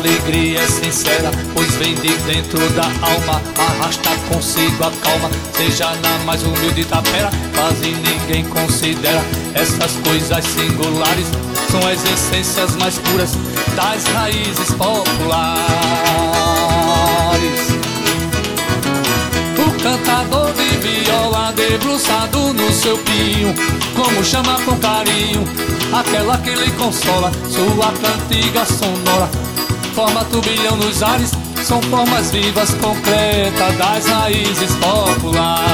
alegria é sincera, pois vem de dentro da alma, arrasta consigo a calma. Seja na mais humilde tapera, quase ninguém considera. Essas coisas singulares são as essências mais puras das raízes populares. O cantador de viola debruçado no seu pinho, como chama com carinho aquela que lhe consola. Sua cantiga sonora forma turbilhão nos ares, são formas vivas, concretas das raízes populares.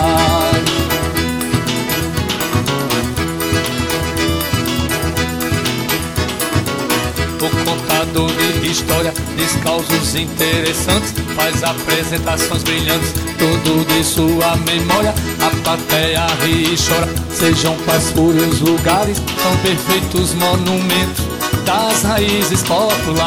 O contador de história diz causos interessantes, faz apresentações brilhantes, tudo de sua memória. A plateia ri e chora, sejam quais forem os lugares, são perfeitos monumentos das raízes populares.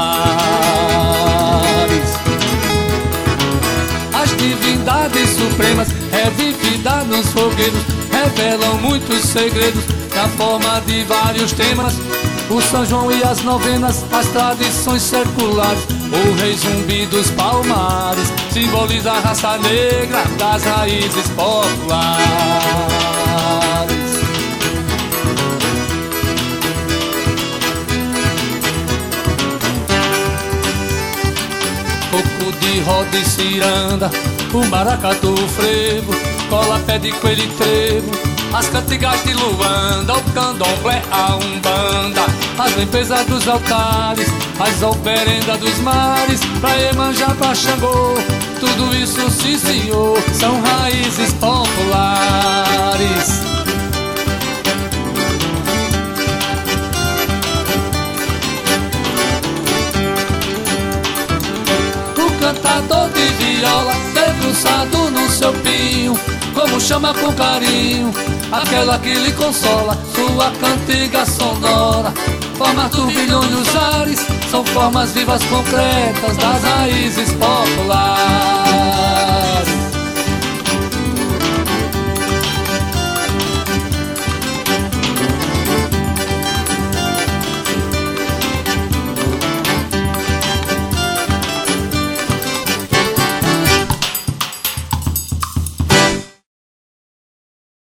As divindades supremas, revividas nos fogueiros, revelam muitos segredos na forma de vários temas. O São João e as novenas, as tradições seculares, o rei zumbi dos palmares simboliza a raça negra das raízes populares. Coco de roda e ciranda, o maracatu, o frevo, cola, pé de coelho e trevo, as cantigas de Luanda, o candomblé, a umbanda, as limpezas dos altares, as oferendas dos mares, pra Iemanjá, pra Xangô, tudo isso, sim senhor, são raízes populares. O cantador de viola debruçado no seu pinho, como chama com carinho aquela que lhe consola. Sua cantiga sonora forma turbilhões nos ares, são formas vivas, concretas das raízes populares.